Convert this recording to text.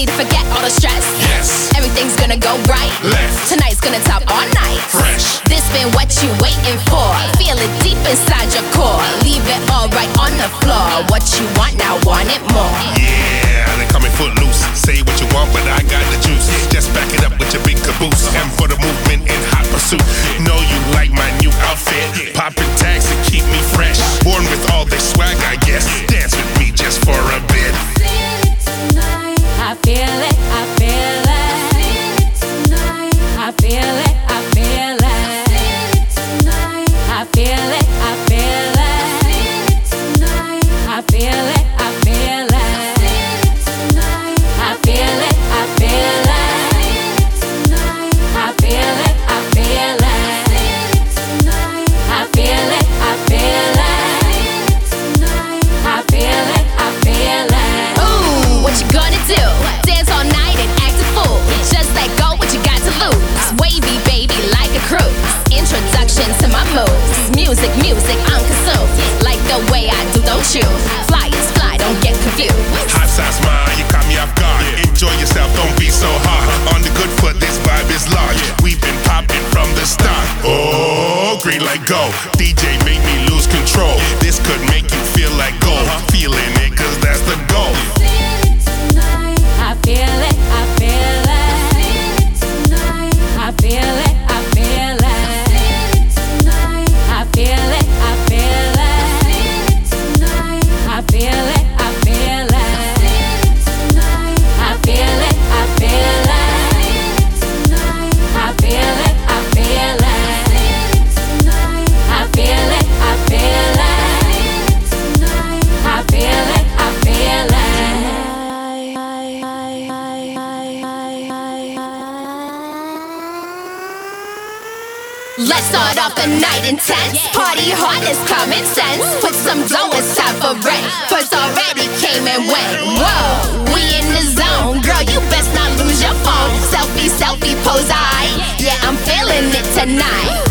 Ready to forget all the stress? Yes. Everything's gonna go right. Left. Tonight's gonna top all night. Fresh. This been what you waiting for. Feel it deep inside your core. Leave it all right on the floor. What you want now, want it more. Yeah, they call me footloose. Say what you want, but I got the juice. Just back it up with your big caboose. And for the movement in hot pursuit. Know you like my new outfit. Popping tags to keep me fresh. Born with all this swag, I guess. Dance with me just for a bit. I feel it, I feel it. I feel it, I feel it. I feel it, I feel it. I feel it, I feel it. I feel it, I feel it. I feel it, I feel it. I feel it, I feel it. I feel it, I feel it. Ooh, what you gonna do? Dance all night and act a fool. Just let go what you got to lose. Wavy baby like a cruise. Introduction to my moves. Music, music, I'm consumed. Like the way I do, don't you? Fly is fly, don't get confused. Hot sauce, man, you caught me off guard. Enjoy yourself, don't be so hard. On the good foot, this vibe is large. We've been popping from the start. Oh, green light go. DJ make me lose control. This could make you feel like gold. Feeling it, cause that's the goal. I feel it, I feel it. I feel it, I feel it. I feel it, I feel it. I feel it, I feel it. I feel it, I feel it. I feel it, I feel it. I feel it, I feel it. I feel it, I feel it. Let's start off the night intense. Party hard is common sense. Put some dough, it's time for rent. First already came and went. Whoa, we in the zone. Girl, you best not lose your phone. Selfie, selfie pose, I. Yeah, I'm feeling it tonight.